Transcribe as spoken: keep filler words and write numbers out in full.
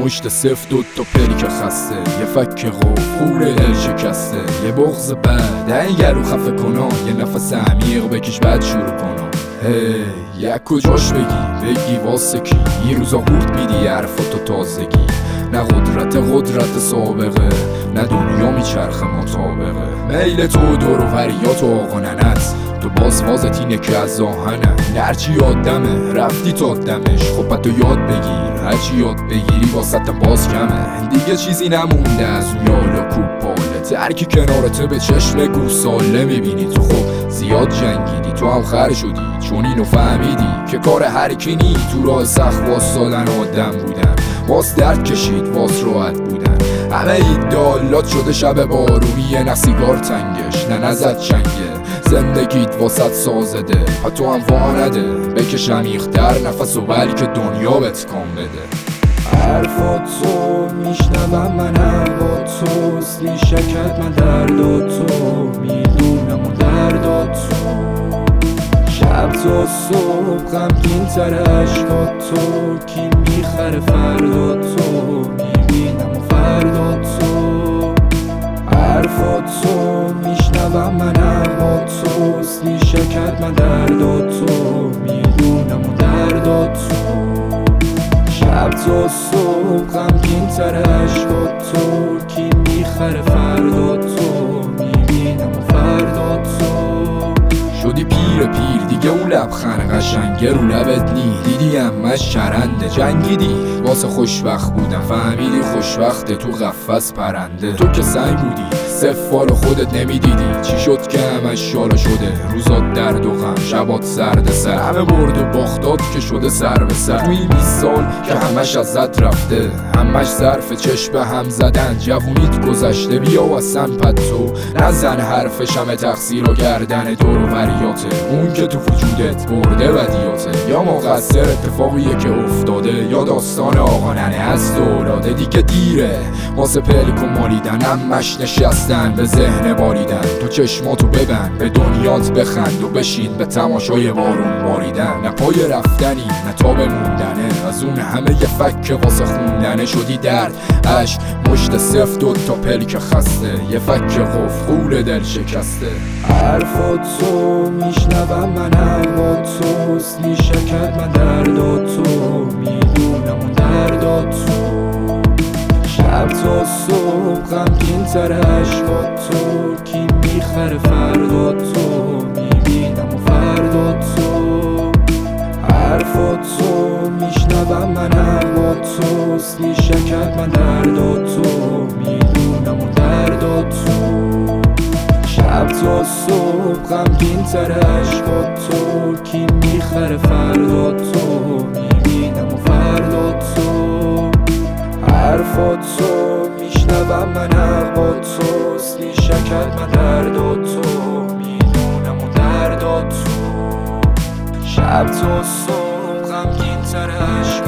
مشت سفت و تا پلک خسته، یه فک قفول دل شکسته، یه بغض بد این گلو خفه کنا، یه نفس عمیق بکش بعد شروع کنا. هی یک کجاش بگی بگی واسه کی، یه روزا قورت میدی حرفاتو تازگی. نه قدرت قدرت سابقه، نه دنیا میچرخه مطابقه. میل تو دور و وریات و آقا ننت، تو باز وازت اینه که از آهنه. هرچی یادمه رفتی تا دمش، خب تو یاد بگیر هرچی یاد بگیری واسطم باز کمه. دیگه چیزی نمونده از اون یالا کوپاله، ترکی کنارته به چشم گوساله میبینی. تو خب زیاد جنگیدی، تو هم خر شدی چون اینو فهمیدی که کار هر کی نی. تو راه سخت واسادن آدم بودن، باز درد کشید واس راحت بودن. همه ایدالات شده شب بارونی، نه سیگار تنگش نه نزد چنگه. زندگیت واسط سازده پا تو هم وانده، بکش عمیق‌تر نفس و بلکه دنیا بهت کام بده. حرفاتو میشنوم من هم با توست، میشکت من درداتو میدونم و درداتو. شب تا صبح غمگین تر عشقاتو، کی میخره فرداتو میبینم و فرداتو. حرفاتو میشنوم من هم با توست، میشکت من درداتو میدونم و درداتو. شب تا صبح غمگین تر عشقاتو، کی میخره فرداتو میبینم و فرداتو. شدی پیر پیر دیگه اون لبخند قشنگه رو لبت نی، دیدی همش چرنده. جنگیدی واسه خوشبخت بودن، فهمیدی خوشبخته تو قفس پرنده. تو که سنگ بودی سفار خودت نمیدیدی، چی شد که همش شالا شده. روزات درد و غم شبات سرد سر، همه برد و باختات که شده سر به سر. توی بیست سال که همش ازت رفته، همش ظرف چشم هم زدن. جوونیت گذشته بیا و اصلا پتو نزن حرفش، همه تقصیر و گردن تو رو وریاته. اون که تو وجودت برده ودیاته، یا مقصر اتفاقیه که افتاده، یا داستان آقا ننه از دولاده. دیگه دیره واسه پلک و مالیدن، همش نشستن به ذهن باریدن. تو چشماتو ببند به دنیات بخند و بشین به تماشای بارون باریدن. نه پای رفتنی نه تا بموندنه، از اون همه یه فک واسه خوندنه. شدی درد عشق مشت سفت و تا پلک خسته، یه فک قفول دل شکسته. حرفاتو میشنوم من هم با توست، میشکت من درداتو میدونم و درداتو. شب تا صبح غمگین تر عشقاتو، کی میخره فرداتو میبینم و فرداتو. حرفاتو میشنوم من هم با توست، میشکت من درداتو میدونم و درداتو. شب تا صبح غمگین تر عشقاتو، کی میخره فرداتو میبینم و فرداتو. حرفاتو میشنوم من هم با توست، میشکت من درداتو میدونم و درداتو. شب تا صبح غمگین تر عشقاتو.